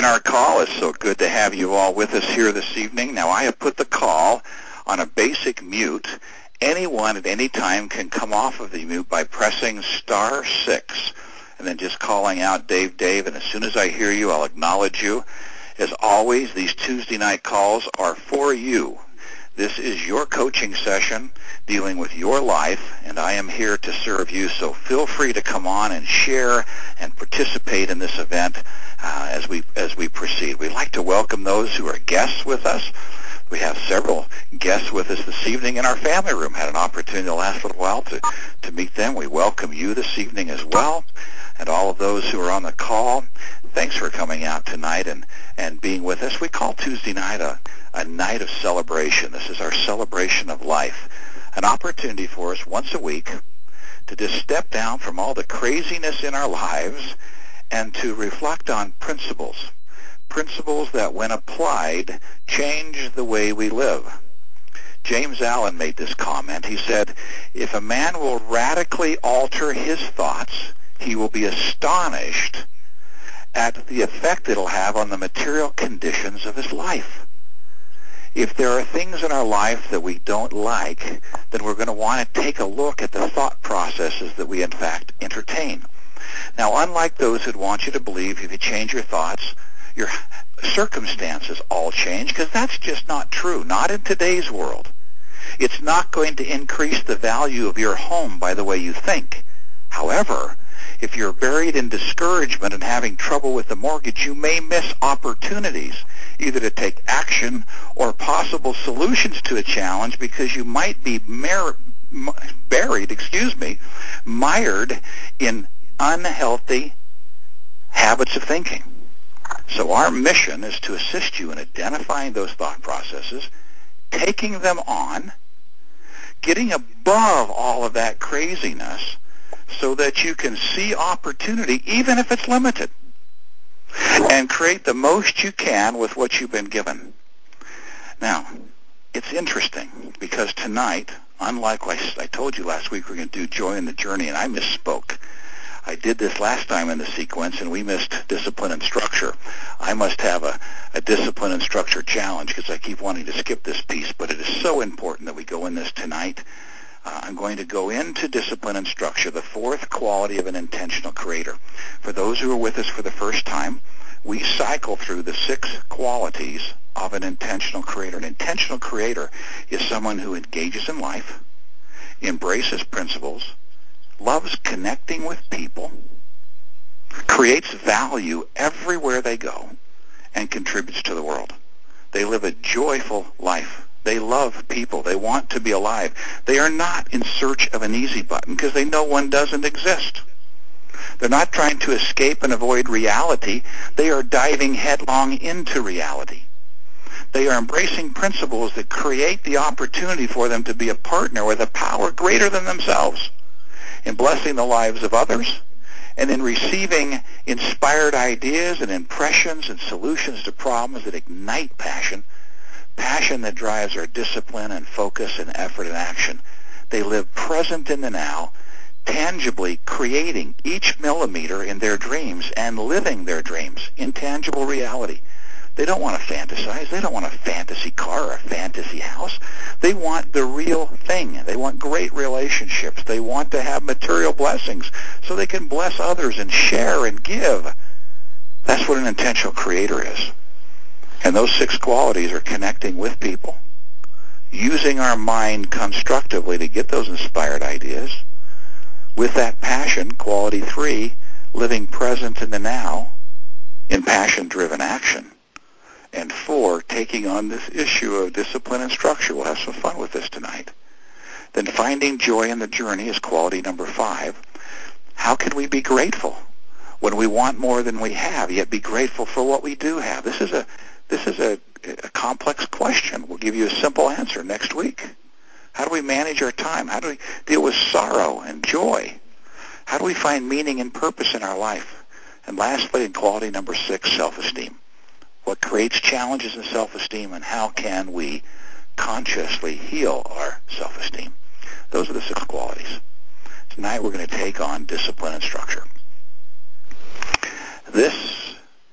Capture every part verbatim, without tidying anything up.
begin our call. It's so good to have you all with us here this evening. Now, I have put the call on a basic mute. Anyone at any time can come off of the mute by pressing star six and then just calling out Dave, Dave, and as soon as I hear you, I'll acknowledge you. As always, these Tuesday night calls are for you. This is your coaching session dealing with your life, and I am here to serve you, so feel free to come on and share and participate in this event uh, as we as we proceed. We'd like to welcome those who are guests with us. We have several guests with us this evening in our family room. Had an opportunity the last little while to, to meet them. We welcome you this evening as well, and all of those who are on the call. Thanks for coming out tonight and, and being with us. We call Tuesday night a, a night of celebration. This is our celebration of life, an opportunity for us once a week to just step down from all the craziness in our lives and to reflect on principles, principles that when applied change the way we live. James Allen made this comment. He said, if a man will radically alter his thoughts, he will be astonished at the effect it'll have on the material conditions of his life. If there are things in our life that we don't like, then we're going to want to take a look at the thought processes that we in fact entertain. Now, unlike those who want you to believe if you change your thoughts, your circumstances all change, because that's just not true, not in today's world. It's not going to increase the value of your home by the way you think. However, if you're buried in discouragement and having trouble with the mortgage, you may miss opportunities either to take action or possible solutions to a challenge because you might be mer- buried, excuse me, mired in unhealthy habits of thinking. So our mission is to assist you in identifying those thought processes, taking them on, getting above all of that craziness so that you can see opportunity, even if it's limited, and create the most you can with what you've been given. Now, it's interesting because tonight, unlike what I told you last week, we're going to do Joy in the Journey, and I misspoke. I did this last time in the sequence, and we missed discipline and structure. I must have a, a discipline and structure challenge because I keep wanting to skip this piece, but it is so important that we go in this tonight. Uh, I'm going to go into discipline and structure, the fourth quality of an intentional creator. For those who are with us for the first time, we cycle through the six qualities of an intentional creator. An intentional creator is someone who engages in life, embraces principles, loves connecting with people, creates value everywhere they go, and contributes to the world. They live a joyful life. They love people. They want to be alive. They are not in search of an easy button because they know one doesn't exist. They're not trying to escape and avoid reality. They are diving headlong into reality. They are embracing principles that create the opportunity for them to be a partner with a power greater than themselves in blessing the lives of others and in receiving inspired ideas and impressions and solutions to problems that ignite passion, passion that drives our discipline and focus and effort and action. They live present in the now, tangibly creating each millimeter in their dreams and living their dreams in tangible reality. They don't want to fantasize. They don't want a fantasy car or a fantasy house. They want the real thing. They want great relationships. They want to have material blessings so they can bless others and share and give. That's what an intentional creator is. And those six qualities are connecting with people, using our mind constructively to get those inspired ideas. With that passion, quality three, living present in the now in passion-driven action. And four, taking on this issue of discipline and structure. We'll have some fun with this tonight. Then finding joy in the journey is quality number five. How can we be grateful when we want more than we have, yet be grateful for what we do have? This is a This is a, a complex question. We'll give you a simple answer next week. How do we manage our time? How do we deal with sorrow and joy? How do we find meaning and purpose in our life? And lastly, in quality number six, self-esteem. What creates challenges in self-esteem, and how can we consciously heal our self-esteem? Those are the six qualities. Tonight we're going to take on discipline and structure. This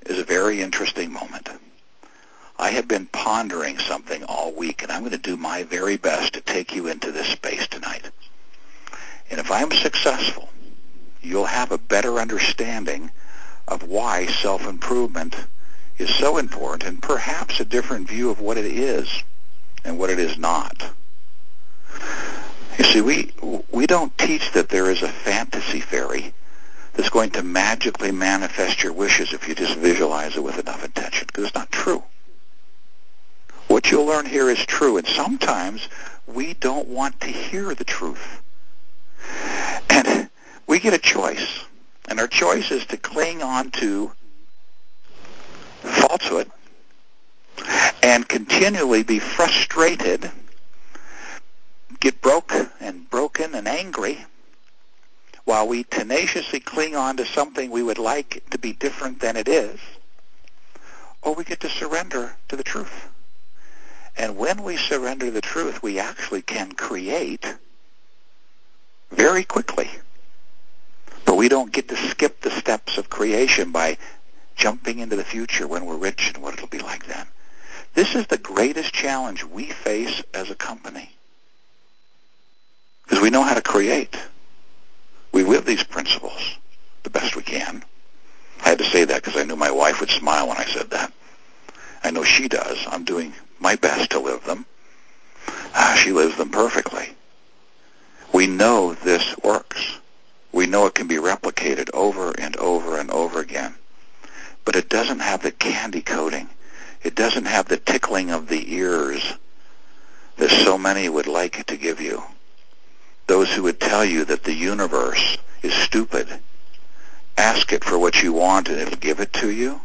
is a very interesting moment. I have been pondering something all week, and I'm going to do my very best to take you into this space tonight. And if I'm successful, you'll have a better understanding of why self-improvement is so important, and perhaps a different view of what it is and what it is not. You see, we we don't teach that there is a fantasy fairy that's going to magically manifest your wishes if you just visualize it with enough intention, because it's not true. What you'll learn here is true, and sometimes we don't want to hear the truth. And we get a choice, and our choice is to cling on to falsehood and continually be frustrated, get broke and broken and angry, while we tenaciously cling on to something we would like to be different than it is, or we get to surrender to the truth. And when we surrender to the truth, we actually can create very quickly. But we don't get to skip the steps of creation by jumping into the future when we're rich and what it'll be like then. This is the greatest challenge we face as a company, because we know how to create. We live these principles the best we can. I had to say that because I knew my wife would smile when I said that. I know she does. I'm doing my best to live them. Ah, she lives them perfectly. We know this works. We know it can be replicated over and over and over again. But it doesn't have the candy coating. It doesn't have the tickling of the ears that so many would like to give you. Those who would tell you that the universe is stupid. Ask it for what you want and it'll give it to you.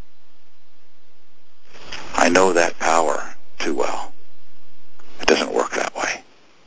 I know that power too well. It doesn't work that way.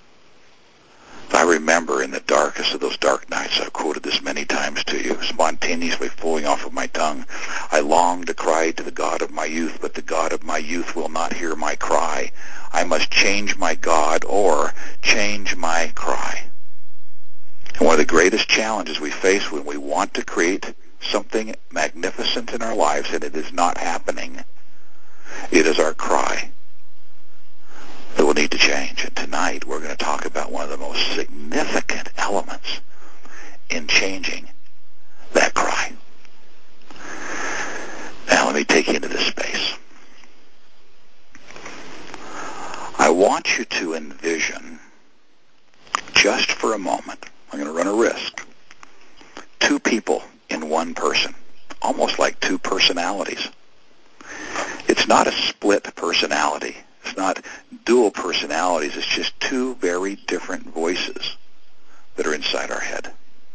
I remember in the darkest of those dark nights, I've quoted this many times to you, spontaneously flowing off of my tongue, I long to cry to the God of my youth, but the God of my youth will not hear my cry. I must change my God or change my cry. And one of the greatest challenges we face when we want to create something magnificent in our lives and it is not happening, it is our cry that will need to change. And tonight we're going to talk about one of the most significant elements in changing that cry. Now let me take you into this space. I want you to envision, just for a moment, I'm going to run a risk, two people in one person, almost like two personalities. It's not a split personality. It's not dual personalities. It's just two very different voices that are inside our head.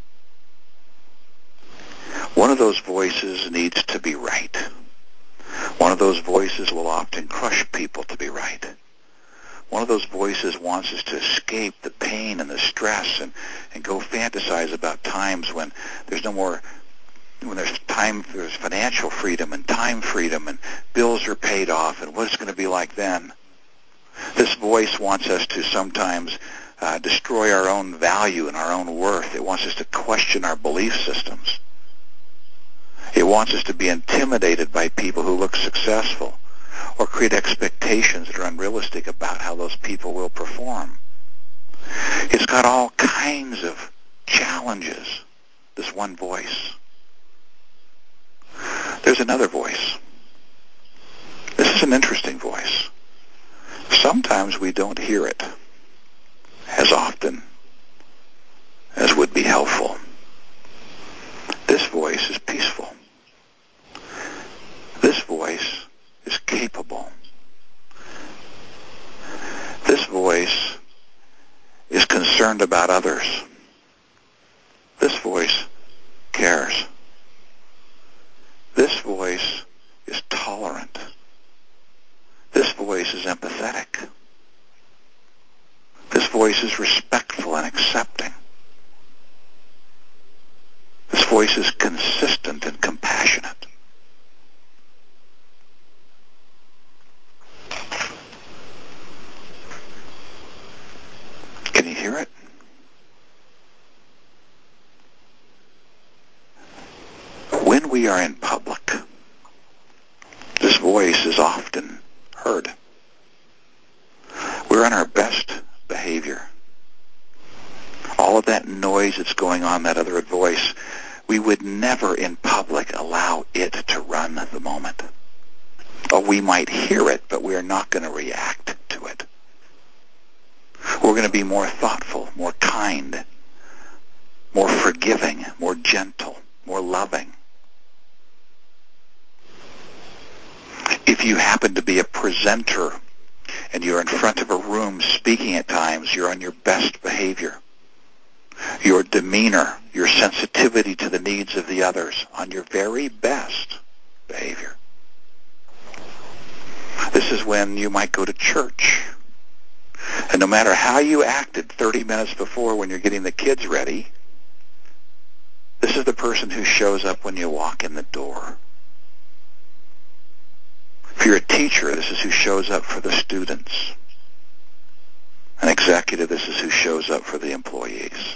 One of those voices needs to be right. One of those voices will often crush people to be right. One of those voices wants us to escape the pain and the stress and, and go fantasize about times when there's no more, when there's time, there's financial freedom and time freedom and bills are paid off and what it's going to be like then. This voice wants us to sometimes uh, destroy our own value and our own worth. It wants us to question our belief systems. It wants us to be intimidated by people who look successful or create expectations that are unrealistic about how those people will perform. It's got all kinds of challenges, this one voice. There's another voice. This is an interesting voice. Sometimes we don't hear it as often as would be helpful. This voice is peaceful. This voice is capable. This voice is concerned about others. This voice cares. This voice is tolerant. This voice is empathetic. This voice is respectful and accepting. This voice is consistent and compassionate. Can you hear it? When we are in public, voice is often heard. We're on our best behavior. All of that noise that's going on, that other voice, we would never in public allow it to run the moment. Or we might hear it, but we are not going to react to it. We're going to be more thoughtful, more kind, more forgiving, more gentle, more loving. If you happen to be a presenter and you're in front of a room speaking at times, you're on your best behavior. Your demeanor, your sensitivity to the needs of the others, on your very best behavior. This is when you might go to church. And no matter how you acted thirty minutes before when you're getting the kids ready, this is the person who shows up when you walk in the door. If you're a teacher, this is who shows up for the students. An executive, this is who shows up for the employees.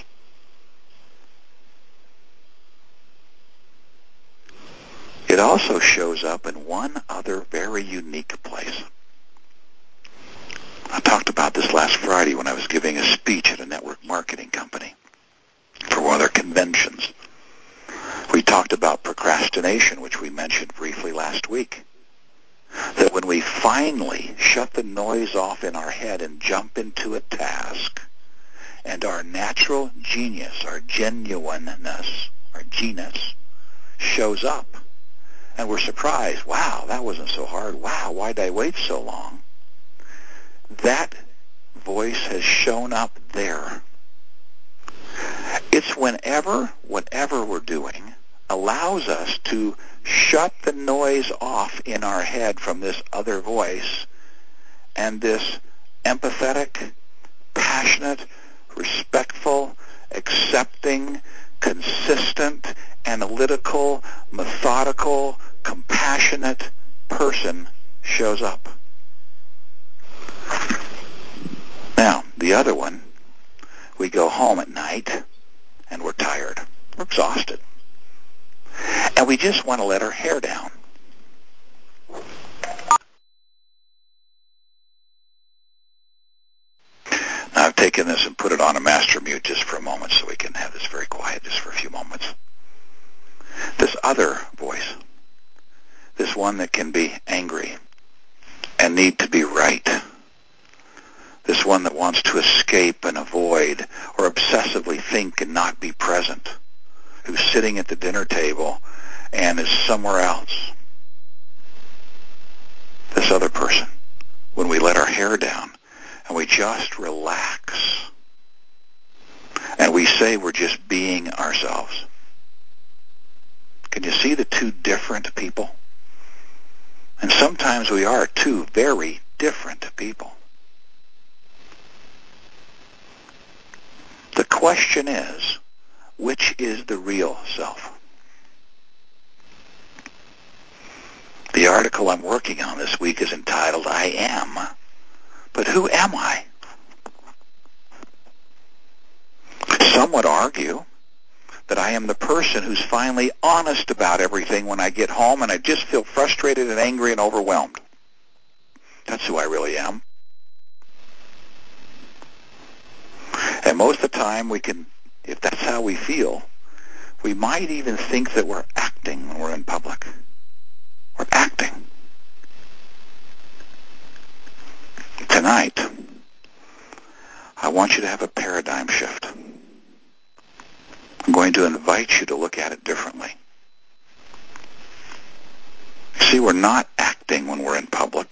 It also shows up in one other very unique place. I talked about this last Friday when I was giving a speech at a network marketing company for one of their conventions. We talked about procrastination, which we mentioned briefly last week. That when we finally shut the noise off in our head and jump into a task, and our natural genius, our genuineness, our genus, shows up, and we're surprised, wow, that wasn't so hard. Wow, why did I wait so long? That voice has shown up there. It's whenever, whatever we're doing, allows us to shut the noise off in our head from this other voice, and this empathetic, passionate, respectful, accepting, consistent, analytical, methodical, compassionate person shows up. Now, the other one, we go home at night and we're tired. We're exhausted. And we just want to let our hair down. Now, I've taken this and put it on a master mute just for a moment so we can have this very quiet just for a few moments. This other voice, this one that can be angry and need to be right, this one that wants to escape and avoid or obsessively think and not be present, who's sitting at the dinner table and is somewhere else. This other person, when we let our hair down and we just relax and we say we're just being ourselves. Can you see the two different people? And sometimes we are two very different people. The question is, which is the real self? The article I'm working on this week is entitled, I Am. But who am I? Some would argue that I am the person who's finally honest about everything when I get home and I just feel frustrated and angry and overwhelmed. That's who I really am. And most of the time we can, if that's how we feel, we might even think that we're acting when we're in public. We're acting. Tonight, I want you to have a paradigm shift. I'm going to invite you to look at it differently. See, we're not acting when we're in public.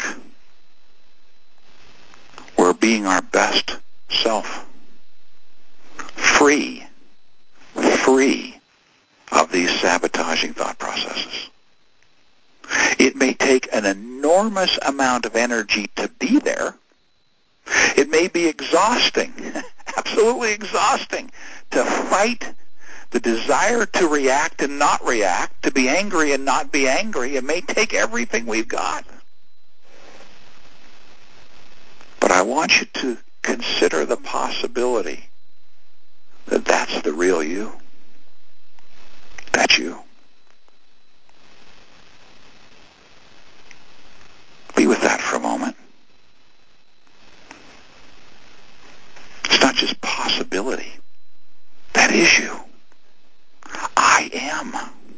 We're being our best self. Free, free of these sabotaging thought processes. It may take an enormous amount of energy to be there. It may be exhausting, absolutely exhausting, to fight the desire to react and not react, to be angry and not be angry. It may take everything we've got. But I want you to consider the possibility that that's the real you. That's you. not just possibility. That is you. I am.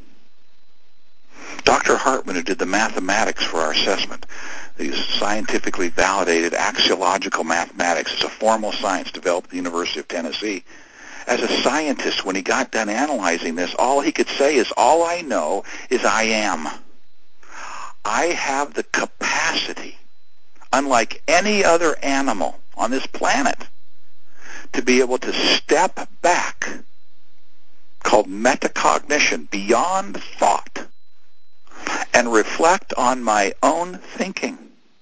Doctor Hartman, who did the mathematics for our assessment, these scientifically validated axiological mathematics, it's a formal science developed at the University of Tennessee. As a scientist, when he got done analyzing this, all he could say is, all I know is I am. I have the capacity, unlike any other animal on this planet, to be able to step back, called metacognition, beyond thought, and reflect on my own thinking.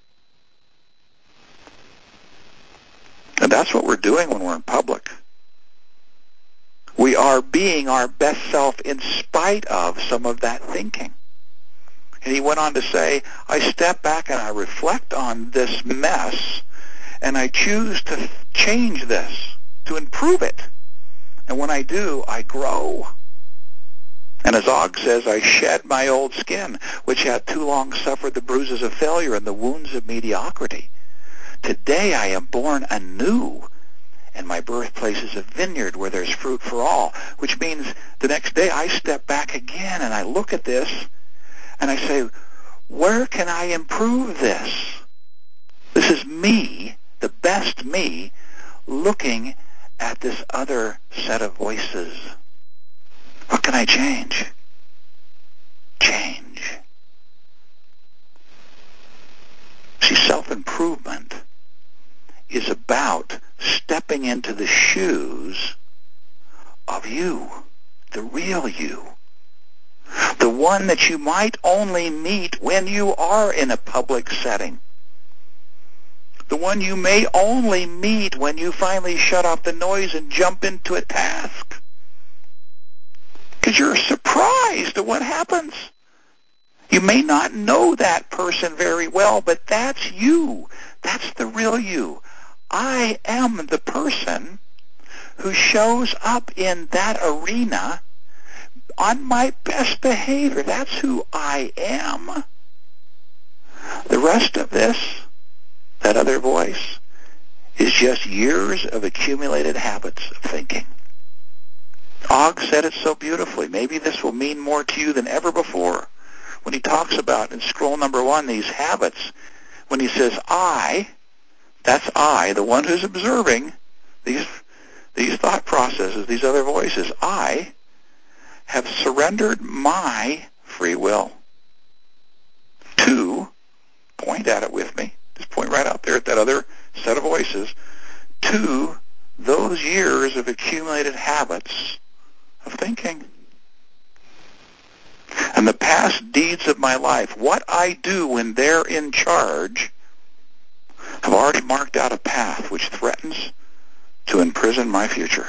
And that's what we're doing when we're in public. We are being our best self in spite of some of that thinking. And he went on to say, I step back and I reflect on this mess, and I choose to change this, to improve it. And when I do, I grow. And as Og says, I shed my old skin, which had too long suffered the bruises of failure and the wounds of mediocrity. Today I am born anew, and my birthplace is a vineyard where there's fruit for all, which means the next day I step back again and I look at this and I say, where can I improve this? This is me, the best me, looking at this other set of voices. What can I change? Change. See, self-improvement is about stepping into the shoes of you, the real you, the one that you might only meet when you are in a public setting, the one you may only meet when you finally shut off the noise and jump into a task, because you're surprised at what happens. You may not know that person very well, but that's you. That's the real you. I am the person who shows up in that arena on my best behavior. That's who I am. The rest of this, that other voice, is just years of accumulated habits of thinking. Og said it so beautifully. Maybe this will mean more to you than ever before. When he talks about in scroll number one, these habits, when he says I, that's I, the one who's observing these these thought processes, these other voices. I have surrendered my free will to, point at it with me, just point right out there at that other set of voices, to those years of accumulated habits of thinking. And the past deeds of my life, what I do when they're in charge, have already marked out a path which threatens to imprison my future.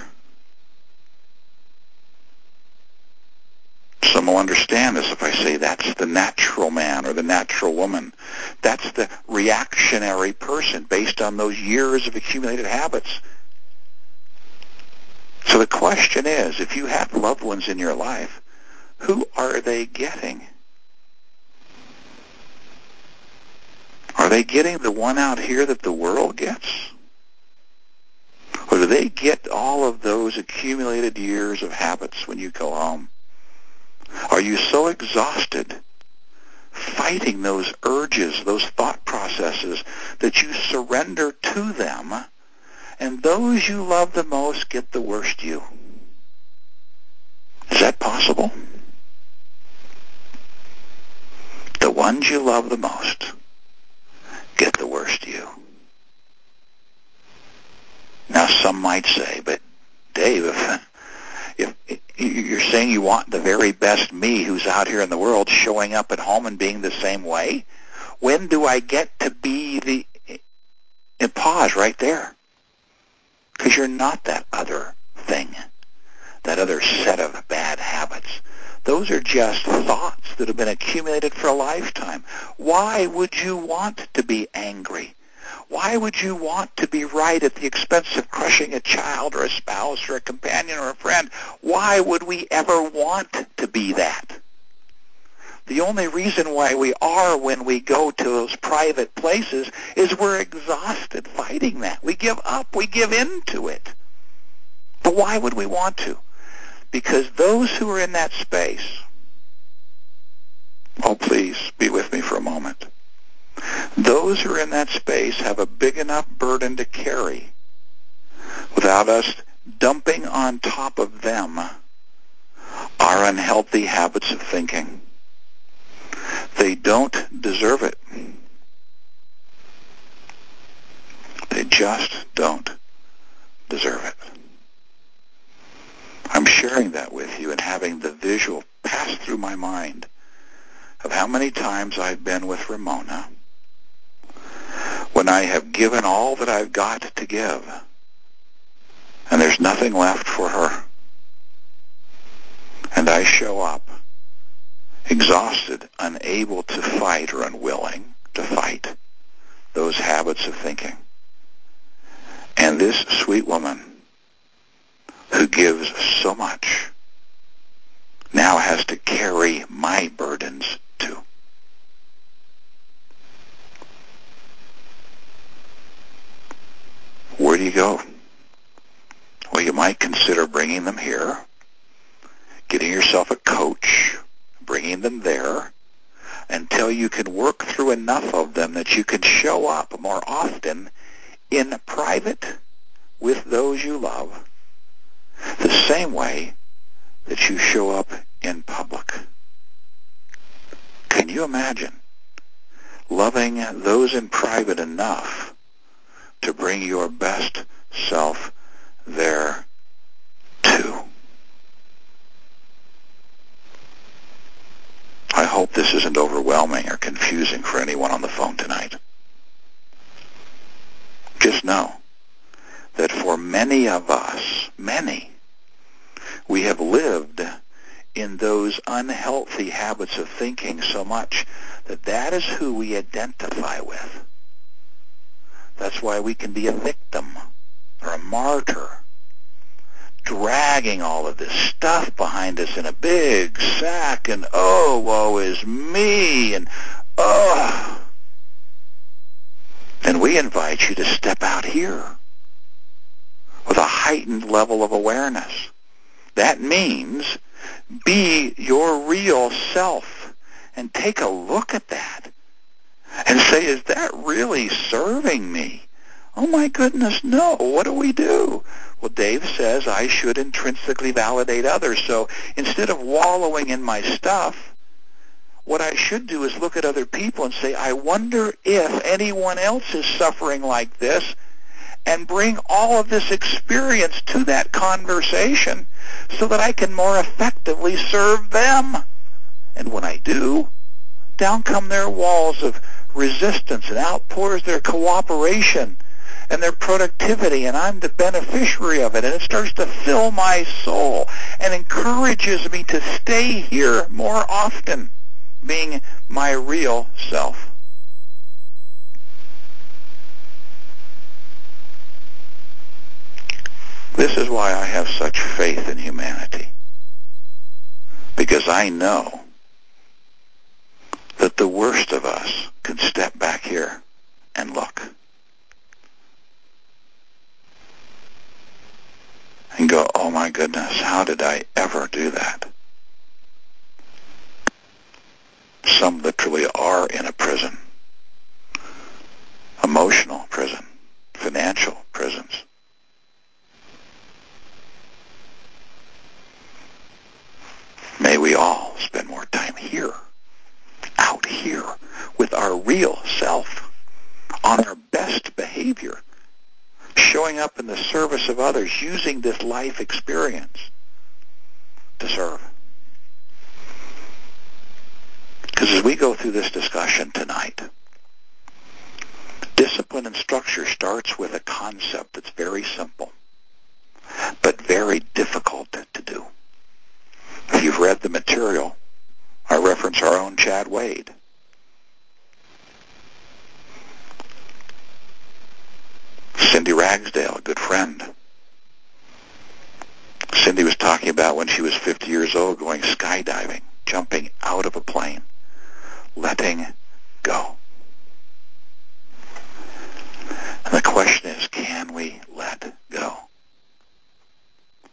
Some will understand this if I say that's the natural man or the natural woman. That's the reactionary person based on those years of accumulated habits. So the question is, if you have loved ones in your life, who are they getting? Are they getting the one out here that the world gets? Or do they get all of those accumulated years of habits when you go home? Are you so exhausted fighting those urges, those thought processes, that you surrender to them, and those you love the most get the worst you? Is that possible? The ones you love the most get the worst you. Now some might say, but Dave, if, if you're saying you want the very best me who's out here in the world showing up at home and being the same way, when do I get to be the... And pause right there. Because you're not that other thing, that other set of bad habits. Those are just thoughts that have been accumulated for a lifetime. Why would you want to be angry? Why would you want to be right at the expense of crushing a child or a spouse or a companion or a friend? Why would we ever want to be that? The only reason why we are when we go to those private places is we're exhausted fighting that. We give up. We give in to it. But why would we want to? Because those who are in that space, oh, please be with me for a moment. Those who are in that space have a big enough burden to carry without us dumping on top of them our unhealthy habits of thinking. They don't deserve it. They just don't deserve it. I'm sharing that with you and having the visual pass through my mind of how many times I've been with Ramona when I have given all that I've got to give and there's nothing left for her. And I show up exhausted, unable to fight or unwilling to fight those habits of thinking. And this sweet woman who gives so much now has to carry my burdens too. Where do you go? Well, you might consider bringing them here, getting yourself a coach, bringing them there, until you can work through enough of them that you can show up more often in private with those you love, the same way that you show up in public. Can you imagine loving those in private enough to bring your best self there too? I hope this isn't overwhelming or confusing for anyone on the phone tonight. Just know that for many of us, many, we have lived in those unhealthy habits of thinking so much that that is who we identify with. That's why we can be a victim or a martyr, dragging all of this stuff behind us in a big sack, and oh, woe is me, and oh. And we invite you to step out here with a heightened level of awareness. That means be your real self and take a look at that and say, is that really serving me? Oh my goodness, no. What do we do? Well, Dave says I should intrinsically validate others. So instead of wallowing in my stuff, what I should do is look at other people and say, I wonder if anyone else is suffering like this, and bring all of this experience to that conversation so that I can more effectively serve them. And when I do, down come their walls of resistance, and out pours their cooperation and their productivity, and I'm the beneficiary of it, and it starts to fill my soul and encourages me to stay here more often, being my real self. This is why I have such faith in humanity, because I know that the worst of us can step back here and look and go, oh my goodness, how did I ever do that? Some literally are in a prison, emotional prison, financial prisons. May we all spend more time here, out here, with our real self, on our best behavior, showing up in the service of others, using this life experience to serve. Because as we go through this discussion tonight, discipline and structure starts with a concept that's very simple, but very difficult to do. If you've read the material, I reference our own Chad Wade. Cindy Ragsdale, a good friend. Cindy was talking about when she was fifty years old going skydiving, jumping out of a plane, letting go. And the question is, can we let go?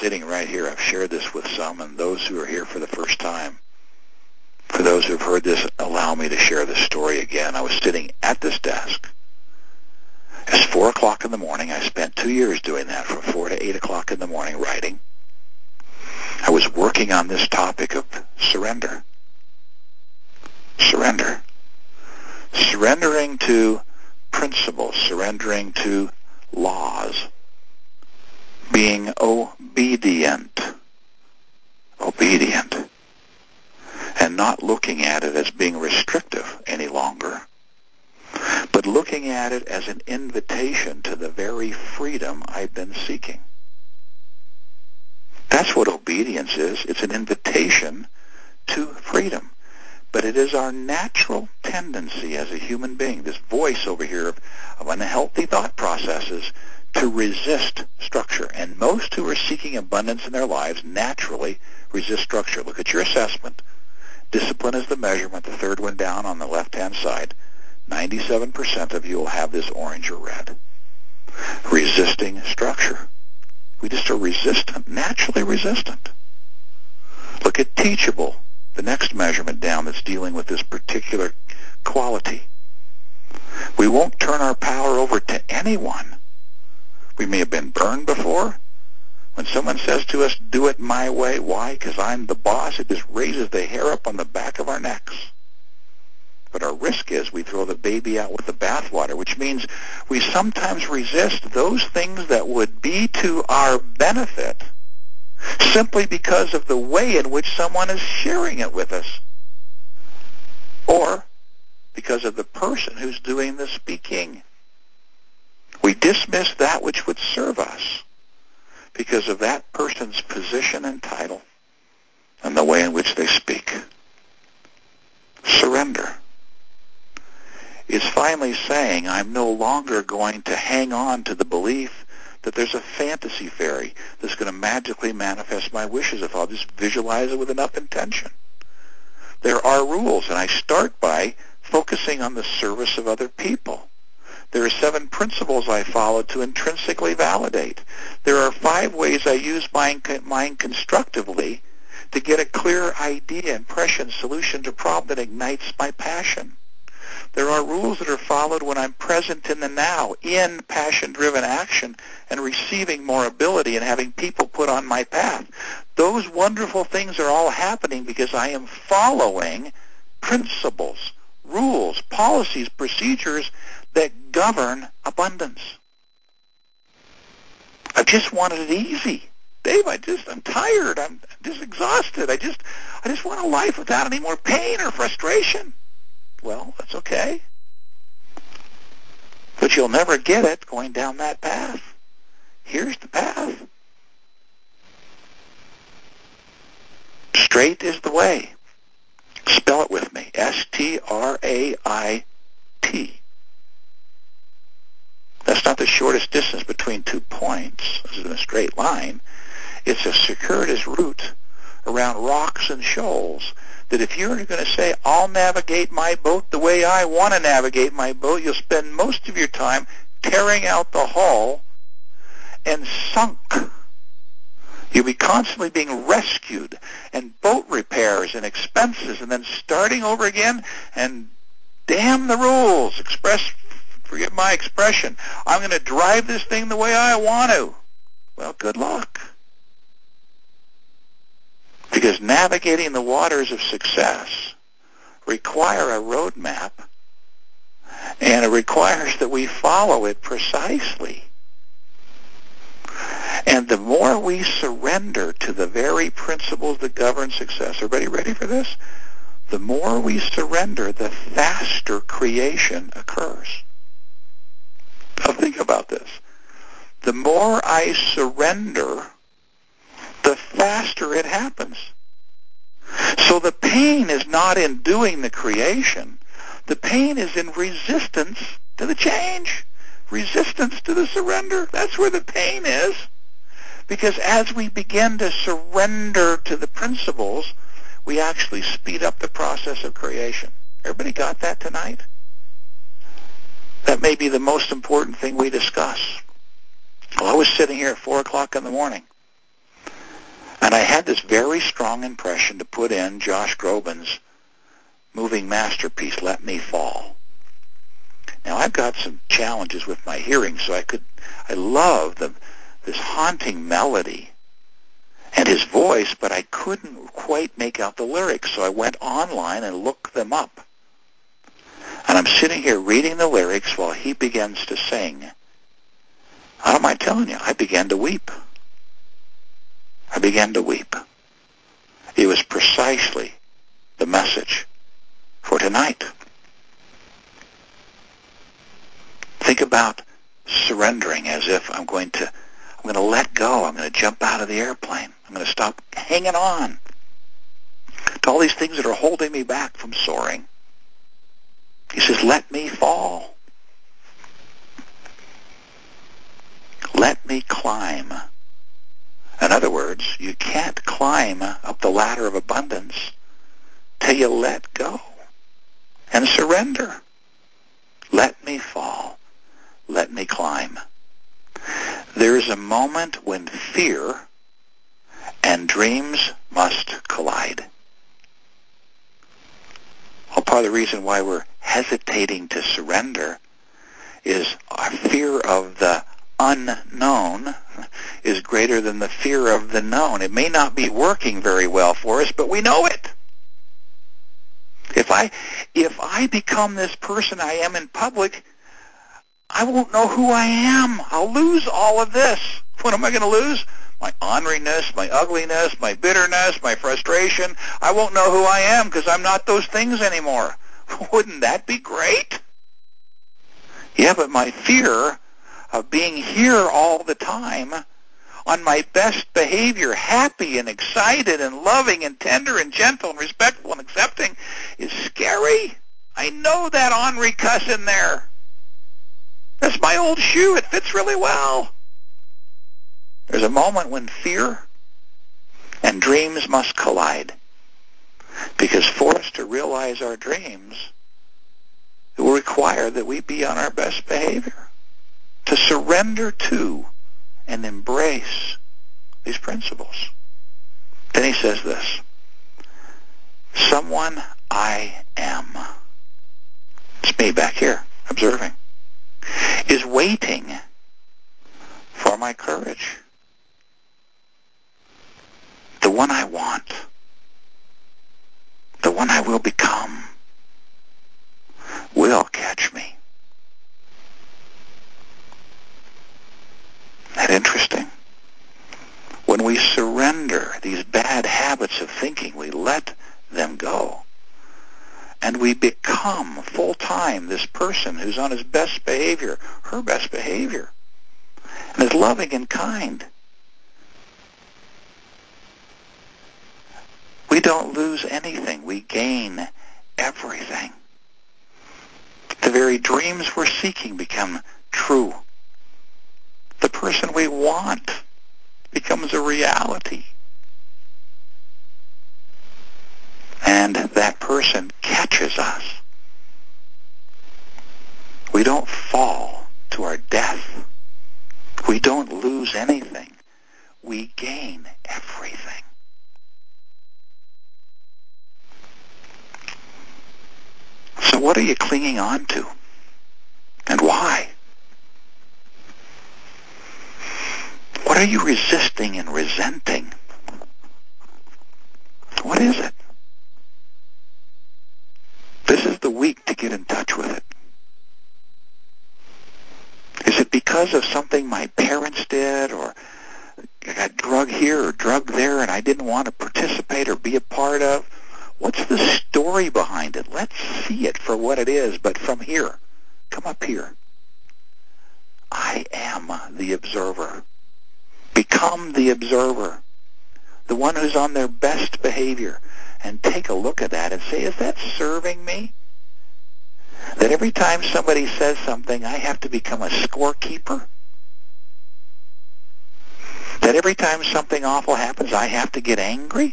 sitting right here. I've shared this with some, and those who are here for the first time. For those who have heard this, allow me to share this story again. I was sitting at this desk. It's four o'clock in the morning. I spent two years doing that, from four to eight o'clock in the morning, writing. I was working on this topic of surrender. Surrender. Surrendering to principles, surrendering to laws, being obedient, obedient, and not looking at it as being restrictive any longer, but looking at it as an invitation to the very freedom I've been seeking. That's what obedience is. It's an invitation to freedom. But it is our natural tendency as a human being, this voice over here of, of unhealthy thought processes, to resist structure. And most who are seeking abundance in their lives naturally resist structure. Look at your assessment. Discipline is the measurement, the third one down on the left-hand side. ninety-seven percent of you will have this orange or red. Resisting structure. We just are resistant, naturally resistant. Look at teachable, the next measurement down that's dealing with this particular quality. We won't turn our power over to anyone. We may have been burned before. When someone says to us, do it my way, why? Because I'm the boss, it just raises the hair up on the back of our necks. But our risk is we throw the baby out with the bathwater, which means we sometimes resist those things that would be to our benefit simply because of the way in which someone is sharing it with us, or because of the person who's doing the speaking. We dismiss that which would serve us because of that person's position and title and the way in which they speak. Surrender is finally saying, I'm no longer going to hang on to the belief that there's a fantasy fairy that's going to magically manifest my wishes if I'll just visualize it with enough intention. There are rules, and I start by focusing on the service of other people. There are seven principles I follow to intrinsically validate. There are five ways I use mind, mind constructively to get a clear idea, impression, solution to problem that ignites my passion. There are rules that are followed when I'm present in the now, in passion-driven action, and receiving more ability and having people put on my path. Those wonderful things are all happening because I am following principles, rules, policies, procedures that govern abundance. I just wanted it easy. Dave, I just, I'm tired. I'm just exhausted. I just, I just want a life without any more pain or frustration. Well, that's okay. But you'll never get it going down that path. Here's the path. Straight is the way. Spell it with me. S T R A I T. That's not the shortest distance between two points. This is in a straight line. It's a circuitous route around rocks and shoals that if you're going to say, I'll navigate my boat the way I want to navigate my boat, you'll spend most of your time tearing out the hull and sunk. You'll be constantly being rescued, and boat repairs and expenses, and then starting over again, and damn the rules. Express, forget my expression. I'm going to drive this thing the way I want to. Well, good luck. Because navigating the waters of success require a roadmap, and it requires that we follow it precisely. And the more we surrender to the very principles that govern success, everybody ready for this? The more we surrender, the faster creation occurs. Now think about this. The more I surrender, the faster it happens. So the pain is not in doing the creation. The pain is in resistance to the change, resistance to the surrender. That's where the pain is. Because as we begin to surrender to the principles, we actually speed up the process of creation. Everybody got that tonight? That may be the most important thing we discuss. Well, I was sitting here at four o'clock in the morning. And I had this very strong impression to put in Josh Groban's moving masterpiece, Let Me Fall. Now, I've got some challenges with my hearing, so I could, I love the, this haunting melody and his voice, but I couldn't quite make out the lyrics, so I went online and looked them up. And I'm sitting here reading the lyrics while he begins to sing. I don't mind telling you, I began to weep. I began to weep. It was precisely the message for tonight. Think about surrendering as if I'm going to, I'm going to let go. I'm going to jump out of the airplane. I'm going to stop hanging on to all these things that are holding me back from soaring. He says, let me fall. Let me climb. In other words, you can't climb up the ladder of abundance till you let go and surrender. Let me fall. Let me climb. There is a moment when fear and dreams must collide. Well, part of the reason why we're hesitating to surrender is our fear of the unknown is greater than the fear of the known. It may not be working very well for us, but we know it. If I if I become this person I am in public, I won't know who I am. I'll lose all of this. What am I going to lose? My orneriness, my ugliness, my bitterness, my frustration. I won't know who I am because I'm not those things anymore. Wouldn't that be great? Yeah, but my fear of being here all the time on my best behavior, happy and excited and loving and tender and gentle and respectful and accepting, is scary. I know that ornery cuss in there. That's my old shoe. It fits really well. There's a moment when fear and dreams must collide. Because for us to realize our dreams, it will require that we be on our best behavior, to surrender to and embrace these principles. Then he says this, someone I am, it's me back here observing, is waiting for my courage. The one I want, the one I will become, will catch me. Isn't that interesting? When we surrender these bad habits of thinking, we let them go. And we become full-time this person who's on his best behavior, her best behavior, and is loving and kind. We don't lose anything. We gain everything. The very dreams we're seeking become true. The person we want becomes a reality. And that person catches us. We don't fall to our death. We don't lose anything. We gain everything. So what are you clinging on to? And why? What are you resisting and resenting? What is it? This is the week to get in touch with it. Is it because of something my parents did, or I got drugged here or drugged there and I didn't want to participate or be a part of? What's the story behind it? Let's see it for what it is, but from here. Come up here. I am the observer. Become the observer, the one who's on their best behavior, and take a look at that and say, is that serving me? That every time somebody says something, I have to become a scorekeeper? That every time something awful happens, I have to get angry?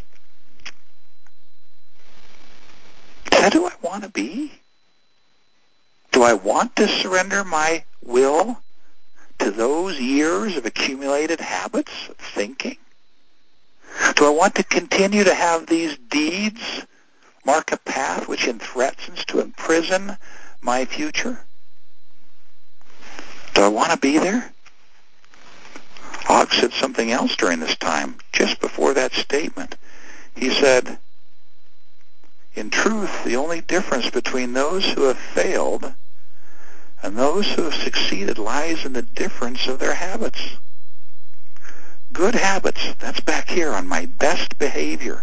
Is that who I want to be? Do I want to surrender my will to those years of accumulated habits of thinking? Do I want to continue to have these deeds mark a path which threatens to imprison my future? Do I want to be there? Hogg said something else during this time, just before that statement. He said, in truth, the only difference between those who have failed and those who have succeeded lies in the difference of their habits. Good habits, that's back here on my best behavior.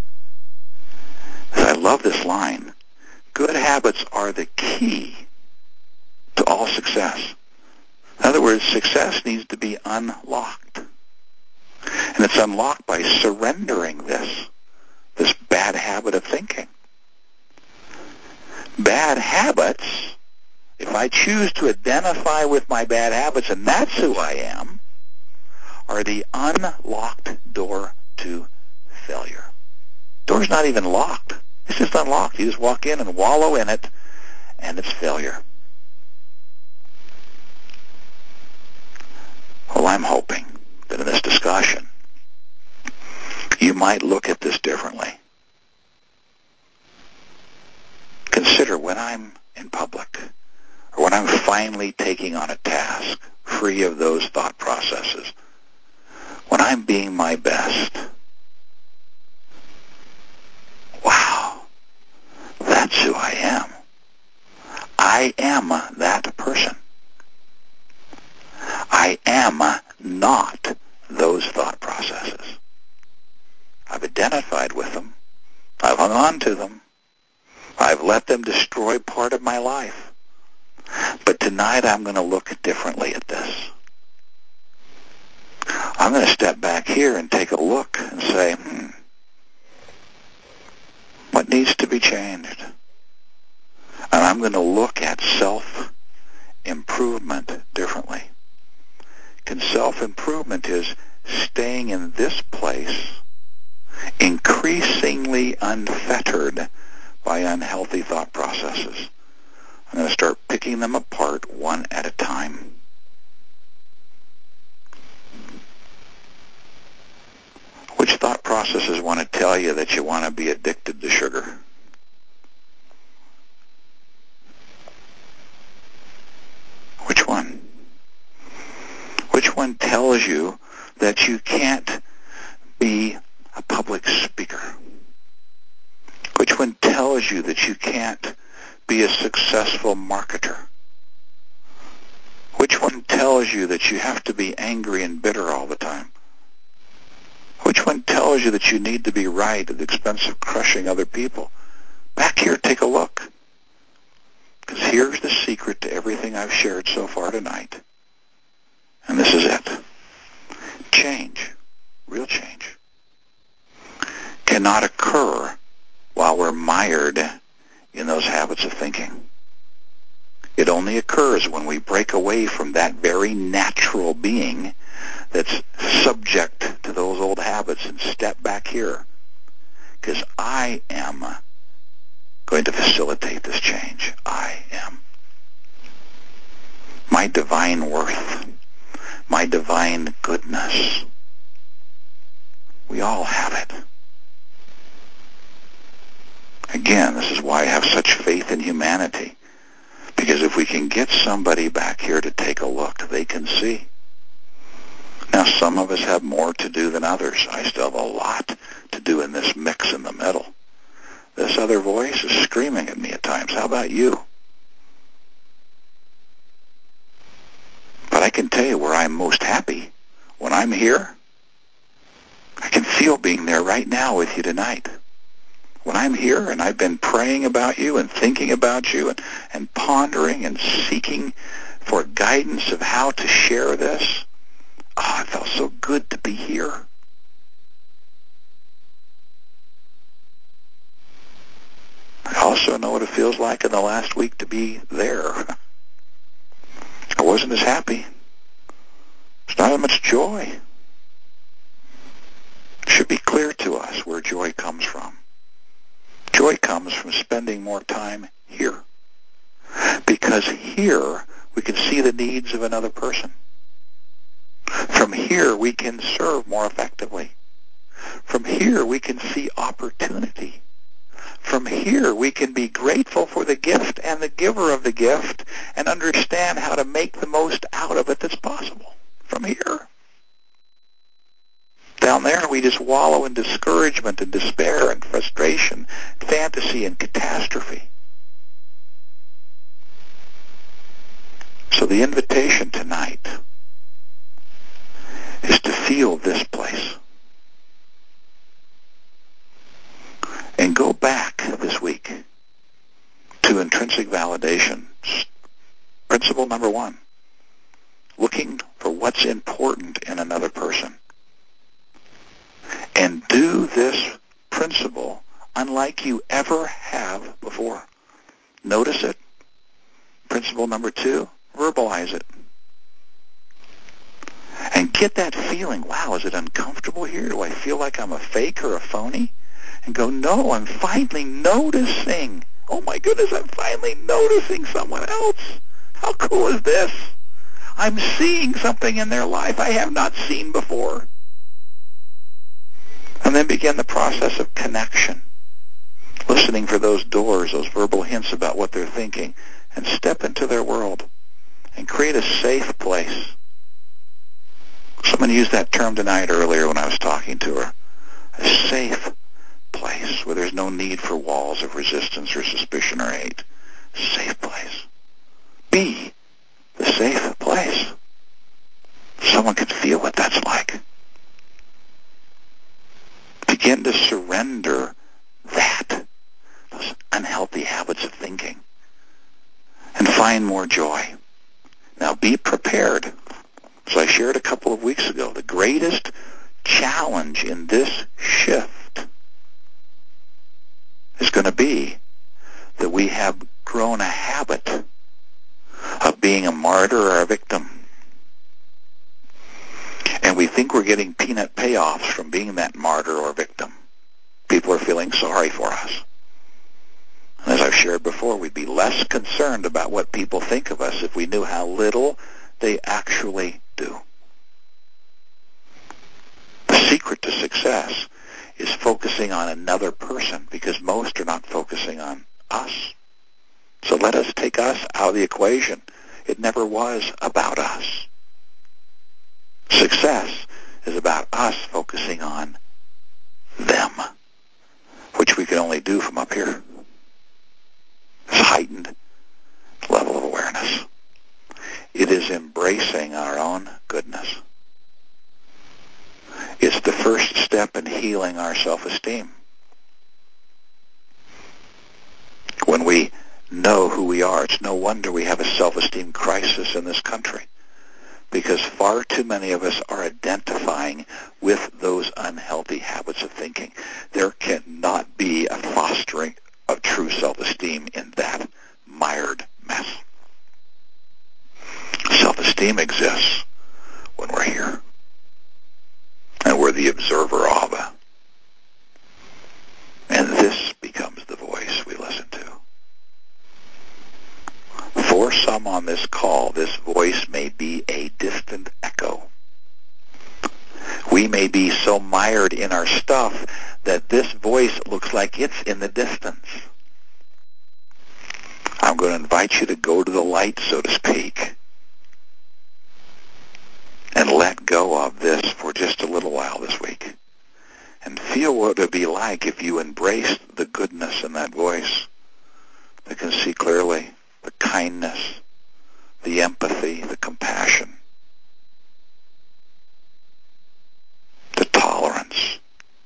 I love this line. Good habits are the key to all success. In other words, success needs to be unlocked. And it's unlocked by surrendering this, this bad habit of thinking. Bad habits, if I choose to identify with my bad habits, and that's who I am, are the unlocked door to failure. Door's not even locked. It's just unlocked. You just walk in and wallow in it, and it's failure. Well, I'm hoping that in this discussion, you might look at this differently. Consider when I'm in public, or when I'm finally taking on a task, free of those thought processes, when I'm being my best, wow, that's who I am. I am that person. I am not those thought processes. I've identified with them. I've hung on to them. I've let them destroy part of my life. But tonight I'm going to look differently at this. I'm going to step back here and take a look and say, hmm, what needs to be changed? And I'm going to look at self-improvement differently. And self-improvement is staying in this place, increasingly unfettered by unhealthy thought processes. I'm going to start picking them apart one at a time. Which thought processes want to tell you that you want to be addicted to sugar? Which one? Which one tells you that you can't be a public speaker? Which one tells you that you can't be a successful marketer? Which one tells you that you have to be angry and bitter all the time? Which one tells you that you need to be right at the expense of crushing other people? Back here, take a look. Because here's the secret to everything I've shared so far tonight. And this is it. Change, real change, cannot occur while we're mired in those habits of thinking. It only occurs when we break away from that very natural being that's subject to those old habits and step back here. Because I am going to facilitate this change. I am. My divine worth, my divine goodness, we all have it. Again, this is why I have such faith in humanity. Because if we can get somebody back here to take a look, they can see. Now, some of us have more to do than others. I still have a lot to do in this mix in the middle. This other voice is screaming at me at times. How about you? But I can tell you where I'm most happy. When I'm here, I can feel being there right now with you tonight. When I'm here and I've been praying about you and thinking about you and, and pondering and seeking for guidance of how to share this, oh, it felt so good to be here. I also know what it feels like in the last week to be there. I wasn't as happy. There's not as much joy. It should be clear to us where joy comes from. Joy comes from spending more time here. Because here we can see the needs of another person. From here we can serve more effectively. From here, we can see opportunity. From here, we can be grateful for the gift and the giver of the gift and understand how to make the most out of it that's possible. From here. Down there, we just wallow in discouragement and despair and frustration, fantasy and catastrophe. So the invitation tonight is to feel this place. And go back this week to intrinsic validation. Principle number one, looking for what's important in another person. And do this principle unlike you ever have before. Notice it. Principle number two, verbalize it. And get that feeling, wow, is it uncomfortable here? Do I feel like I'm a fake or a phony? And go, no, I'm finally noticing. Oh my goodness, I'm finally noticing someone else. How cool is this? I'm seeing something in their life I have not seen before. And then begin the process of connection. Listening for those doors, those verbal hints about what they're thinking, and step into their world and create a safe place. Someone used that term tonight earlier when I was talking to her. A safe place where there's no need for walls of resistance or suspicion or hate. A safe place. Be the safe place. Someone can feel what that's like. Begin to surrender that, those unhealthy habits of thinking, and find more joy. Now be prepared. As I shared a couple of weeks ago, the greatest challenge in this shift is going to be that we have grown a habit of being a martyr or a victim. And we think we're getting peanut payoffs from being that martyr or victim. People are feeling sorry for us. And as I've shared before, we'd be less concerned about what people think of us if we knew how little they actually do. The secret to success is focusing on another person, because most are not focusing on us. So let us take us out of the equation. It never was about us. Success is about us focusing on them, which we can only do from up here. This heightened level of awareness. It is embracing our own goodness. It's the first step in healing our self-esteem. When we know who we are, it's no wonder we have a self-esteem crisis in this country, because far too many of us are identifying with those unhealthy habits of thinking. There cannot be a fostering of true self-esteem in that mired mess. Self-esteem exists when we're here, and we're the observer of it. And this becomes the voice we listen to. For some on this call, this voice may be a distant echo. We may be so mired in our stuff that this voice looks like it's in the distance. I'm going to invite you to go to the light, so to speak, and let go of this for just a little while this week. And feel what it would be like if you embraced the goodness in that voice that can see clearly, the kindness, the empathy, the compassion, the tolerance.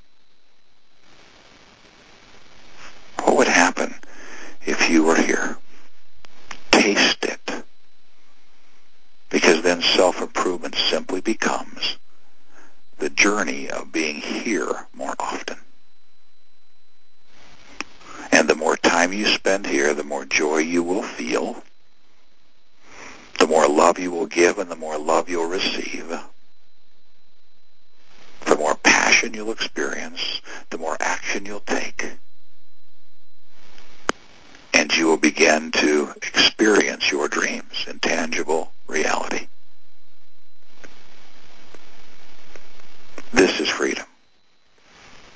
What would happen if you were here? Taste it. Because then self-improvement simply becomes the journey of being here more often. And the more time you spend here, the more joy you will feel, the more love you will give, and the more love you'll receive. The more passion you'll experience, the more action you'll take. And you will begin to experience your dreams in tangible reality. This is freedom.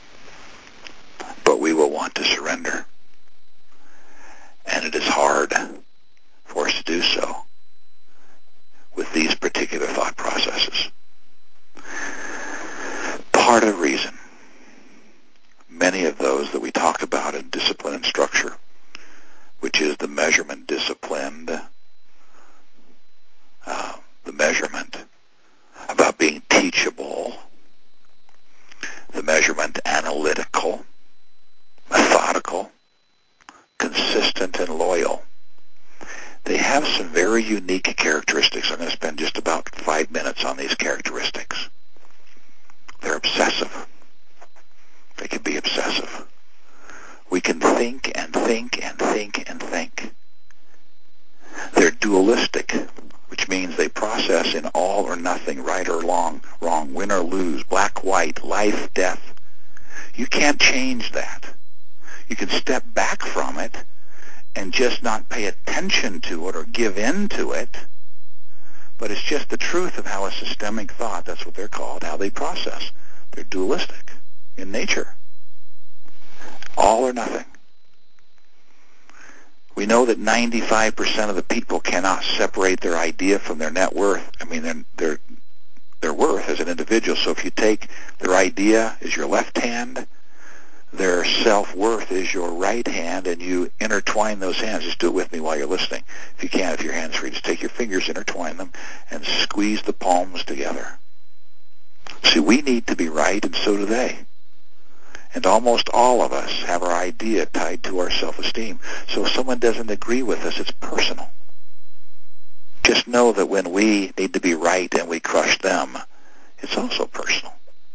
very unique characteristics. I'm going to spend just about five minutes on these characteristics. They're obsessive. They can be obsessive. We can think and think and think and think. They're dualistic, which means they process in all or nothing, right or wrong, wrong, win or lose, black, white, life, death. You can't change that. You can step back from it and just not pay attention to it or give in to it, but it's just the truth of how a systemic thought, that's what they're called, how they process. They're dualistic in nature. All or nothing. We know that ninety-five percent of the people cannot separate their idea from their net worth. I mean, their, their, their worth as an individual. So if you take their idea as your left hand, their self-worth is your right hand, and you intertwine those hands. Just do it with me while you're listening. If you can, if your hand's free, just take your fingers, intertwine them, and squeeze the palms together. See, we need to be right, and so do they. And almost all of us have our idea tied to our self-esteem. So if someone doesn't agree with us, it's personal. Just know that when we need to be right and we crush them, it's also personal.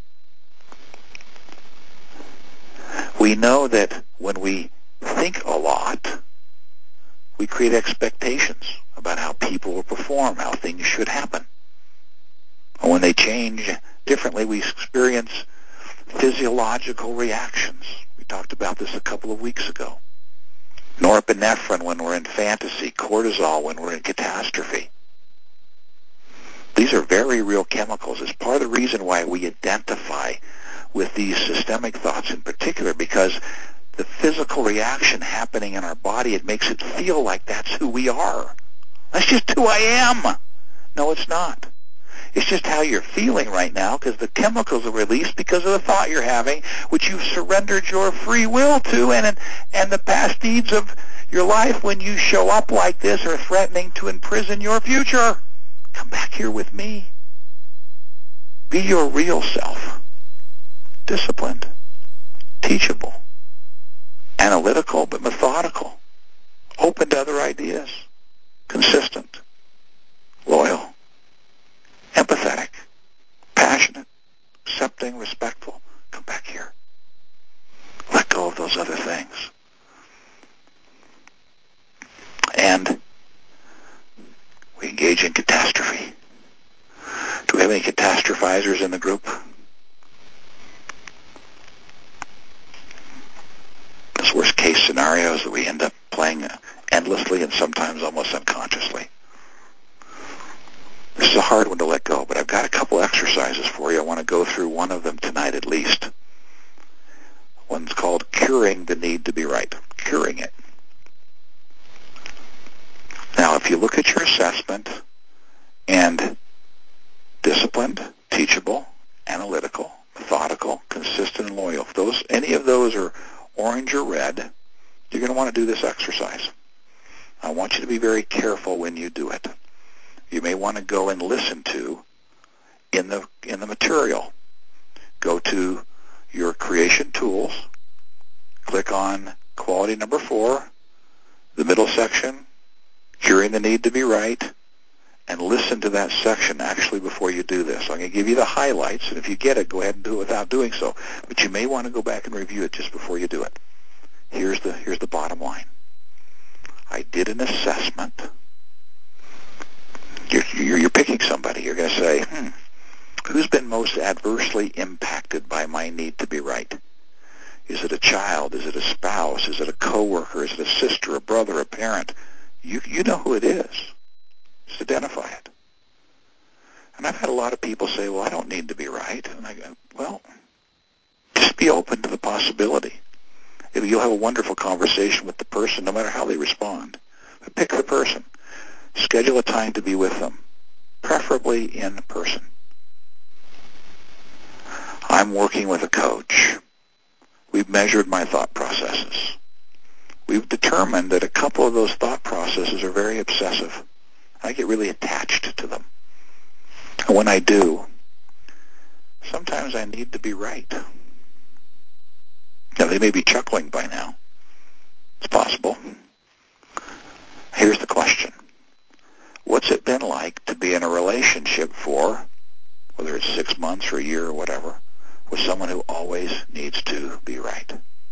We know that when we think a lot, we create expectations about how people will perform, how things should happen. And when they change differently, we experience physiological reactions. We talked about this a couple of weeks ago. Norepinephrine when we're in fantasy, cortisol when we're in catastrophe. These are very real chemicals. It's part of the reason why we identify with these systemic thoughts in particular, because the physical reaction happening in our body, it makes it feel like that's who we are. That's just who I am. No, it's not. It's just how you're feeling right now because the chemicals are released because of the thought you're having, which you've surrendered your free will to, and and the past deeds of your life when you show up like this are threatening to imprison your future. Come back here with me. Be your real self. Disciplined, teachable, analytical but methodical, open to other ideas, consistent, loyal, empathetic, passionate, accepting, respectful. Come back here. Let go of those other things. And we engage in catastrophe. Do we have any catastrophizers in the group? Those worst case scenarios that we end up playing endlessly and sometimes almost unconsciously. This is a hard one to let go, but I've got a couple exercises for you. I want to go through one of them tonight at least. One's called Curing the Need to Be Right. Curing it. Now, if you look at your assessment and disciplined, teachable, analytical, methodical, consistent, and loyal, if those, any of those are orange or red, you're going to want to do this exercise. I want you to be very careful when you do it. You may want to go and listen to in the in the material. Go to your creation tools, click on quality number four, the middle section, curing the need to be right, and listen to that section actually before you do this. I'm going to give you the highlights, and if you get it, go ahead and do it without doing so. But you may want to go back and review it just before you do it. Here's the here's the bottom line. I did an assessment. You're, you're, you're picking somebody. You're going to say, hmm, who's been most adversely impacted by my need to be right? Is it a child? Is it a spouse? Is it a coworker? Is it a sister, a brother, a parent? You, you know who it is. Just identify it. And I've had a lot of people say, well, I don't need to be right. And I go, well, just be open to the possibility. You'll have a wonderful conversation with the person no matter how they respond. But pick the person. Schedule a time to be with them, preferably in person. I'm working with a coach. We've measured my thought processes. We've determined that a couple of those thought processes are very obsessive. I get really attached to them. And when I do, sometimes I need to be right. Now, they may be chuckling by now. It's possible. Here's the question. what's it been like to be in a relationship for, whether it's six months or a year or whatever, with someone who always needs to be right?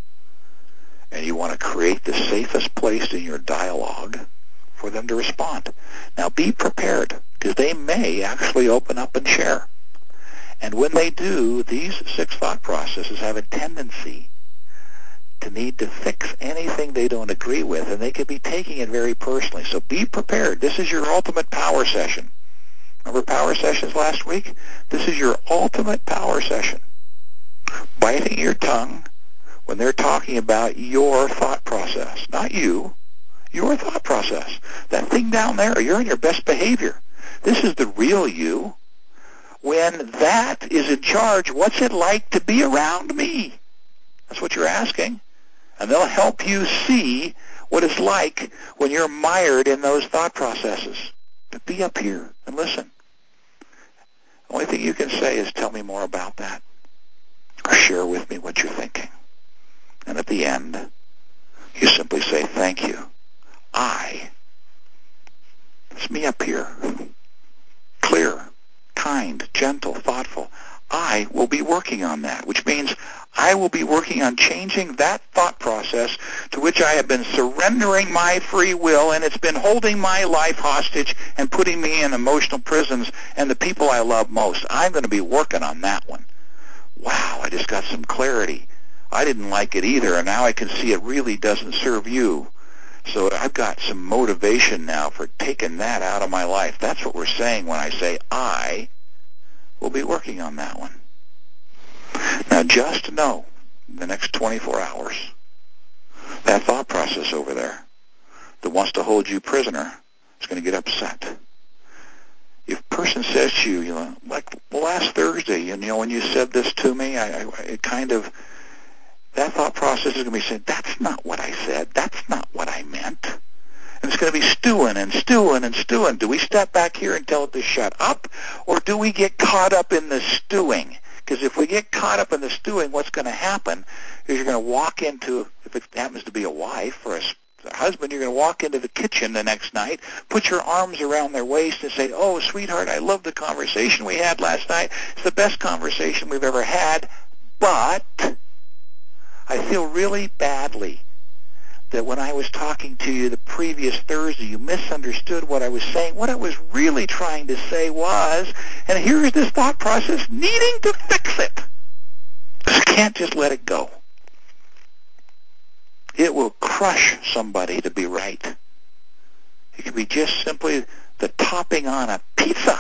And you want to create the safest place in your dialogue for them to respond. Now, be prepared, because they may actually open up and share. And when they do, these six thought processes have a tendency to need to fix anything they don't agree with, and they could be taking it very personally. So be prepared. This is your ultimate power session. Remember power sessions last week? This is your ultimate power session. Biting your tongue when they're talking about your thought process, not you, your thought process. That thing down there, you're in your best behavior. This is the real you. When that is in charge, what's it like to be around me? That's what you're asking. And they'll help you see what it's like when you're mired in those thought processes. But be up here and listen. The only thing you can say is tell me more about that, or share with me what you're thinking. And at the end, you simply say, thank you. I, it's me up here, clear, kind, gentle, thoughtful. I will be working on that, which means I will be working on changing that thought process to which I have been surrendering my free will, and it's been holding my life hostage and putting me in emotional prisons and the people I love most. I'm going to be working on that one. Wow, I just got some clarity. I didn't like it either, and now I can see it really doesn't serve you. So I've got some motivation now for taking that out of my life. That's what we're saying when I say I will be working on that one. Now just know, in the next twenty-four hours, that thought process over there that wants to hold you prisoner is going to get upset. If a person says to you, you know, like last Thursday, you know, when you said this to me, I, I it kind of, that thought process is going to be saying, that's not what I said. That's not what I meant. And it's going to be stewing and stewing and stewing. Do we step back here and tell it to shut up, or do we get caught up in the stewing? Because if we get caught up in the stewing, what's going to happen is you're going to walk into, if it happens to be a wife or a husband, you're going to walk into the kitchen the next night, put your arms around their waist and say, oh, sweetheart, I love the conversation we had last night. It's the best conversation we've ever had, but I feel really badly that when I was talking to you the previous Thursday, you misunderstood what I was saying. What I was really trying to say was, and here is this thought process needing to fix it. You can't just let it go. It will crush somebody to be right. It can be just simply the topping on a pizza.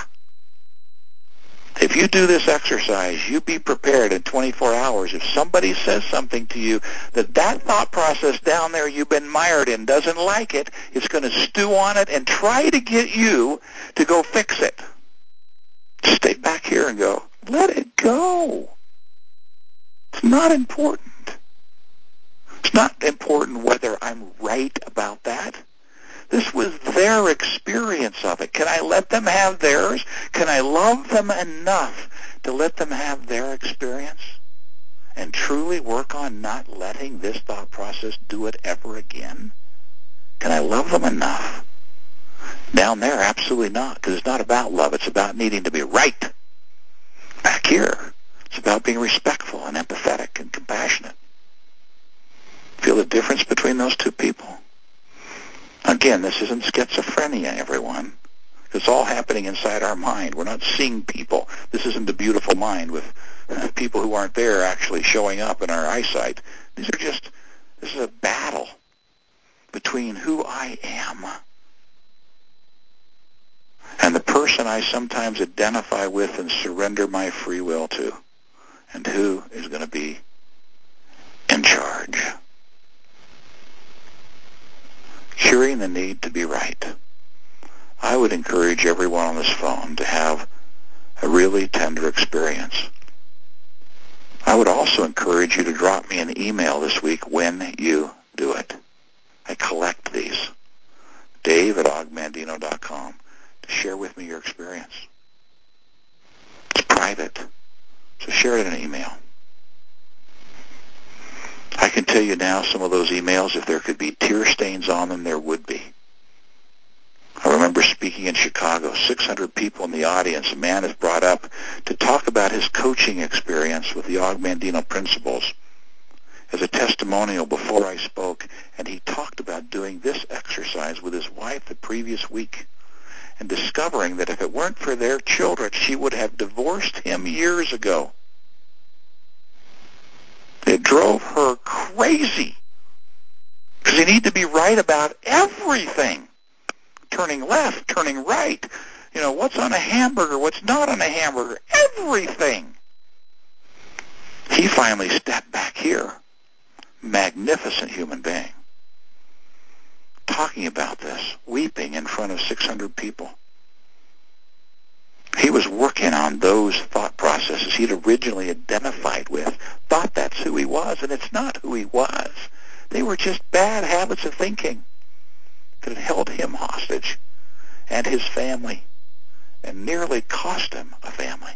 If you do this exercise, you be prepared in twenty-four hours. If somebody says something to you that that thought process down there you've been mired in doesn't like it, it's going to stew on it and try to get you to go fix it. Stay back here and go, let it go. It's not important. It's not important whether I'm right about that. This was their experience of it. Can I let them have theirs? Can I love them enough to let them have their experience and truly work on not letting this thought process do it ever again? Can I love them enough? Down there, absolutely not, because it's not about love. It's about needing to be right. Back here, it's about being respectful and empathetic and compassionate. Feel the difference between those two people? Again, this isn't schizophrenia, everyone. It's all happening inside our mind. We're not seeing people. This isn't the beautiful mind with people who aren't there actually showing up in our eyesight. These are just, this is a battle between who I am and the person I sometimes identify with and surrender my free will to, and who is going to be in charge. Curing the need to be right. I would encourage everyone on this phone to have a really tender experience. I would also encourage you to drop me an email this week when you do it. I collect these. Dave at og mandino dot com to share with me your experience. It's private, so share it in an email. I can tell you now, some of those emails, if there could be tear stains on them, there would be. I remember speaking in Chicago, six hundred people in the audience. A man is brought up to talk about his coaching experience with the Og Mandino principles as a testimonial before I spoke, and he talked about doing this exercise with his wife the previous week and discovering that if it weren't for their children, she would have divorced him years ago. It drove her crazy because you need to be right about everything. Turning left, turning right, you know, what's on a hamburger, what's not on a hamburger, everything. He finally stepped back here, magnificent human being, talking about this, weeping in front of six hundred people. He was working on those thought processes he'd originally identified with, thought that's who he was, and it's not who he was. They were just bad habits of thinking that had held him hostage and his family and nearly cost him a family.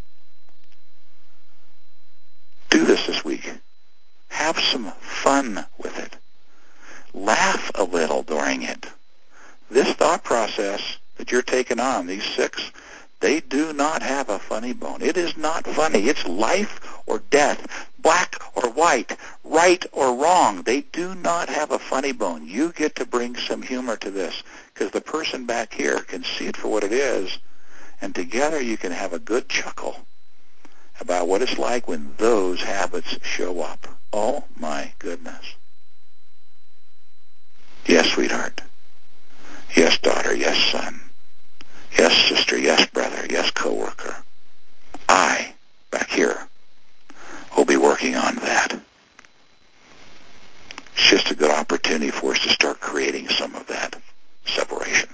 Do this this week. Have some fun with it. Laugh a little during it. This thought process that you're taking on, these six, they do not have a funny bone. It is not funny. It's life or death, black or white, right or wrong. They do not have a funny bone. You get to bring some humor to this because the person back here can see it for what it is, and together you can have a good chuckle about what it's like when those habits show up. Oh, my goodness. Yes, sweetheart. Yes, daughter. Yes, son. Yes, sister. Yes, brother. Yes, coworker. I, back here, will be working on that. It's just a good opportunity for us to start creating some of that separation.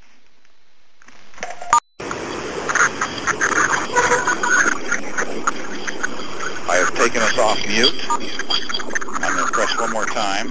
I have taken us off mute. I'm going to press one more time.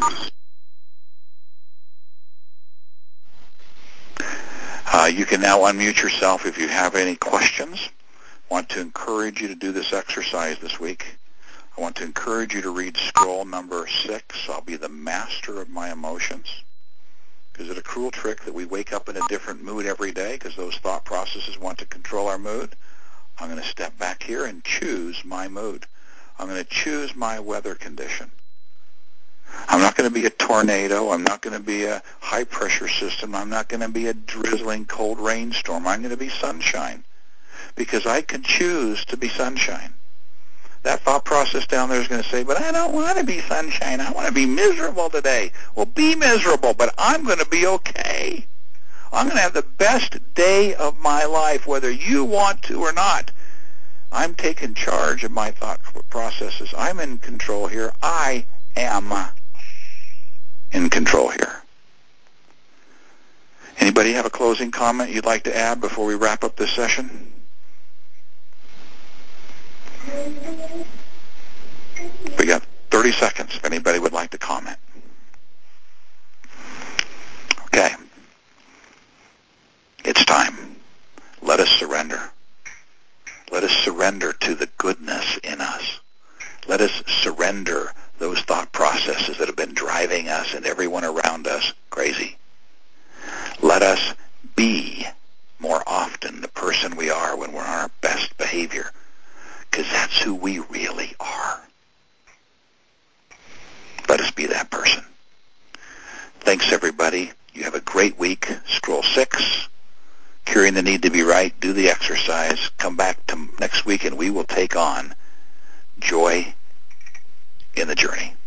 Uh, you can now unmute yourself if you have any questions. I want to encourage you to do this exercise this week. I want to encourage you to read scroll number six. I'll be the master of my emotions. Is it a cruel trick that we wake up in a different mood every day because those thought processes want to control our mood? I'm going to step back here and choose my mood. I'm going to choose my weather condition. I'm not going to be a tornado. I'm not going to be a high-pressure system. I'm not going to be a drizzling cold rainstorm. I'm going to be sunshine because I can choose to be sunshine. That thought process down there is going to say, but I don't want to be sunshine. I want to be miserable today. Well, be miserable, but I'm going to be okay. I'm going to have the best day of my life, whether you want to or not. I'm taking charge of my thought processes. I'm in control here. I am in control here. Anybody have a closing comment you'd like to add before we wrap up this session? We got thirty seconds if anybody would like to comment. Okay. It's time. Let us surrender. Let us surrender to the goodness in us. Let us surrender those thought processes that have been driving us and everyone around us crazy. Let us be more often the person we are when we're on our best behavior, because that's who we really are. Let us be that person. Thanks, everybody. You have a great week. Scroll six. Curing the need to be right. Do the exercise. Come back to next week, and we will take on joy in the journey.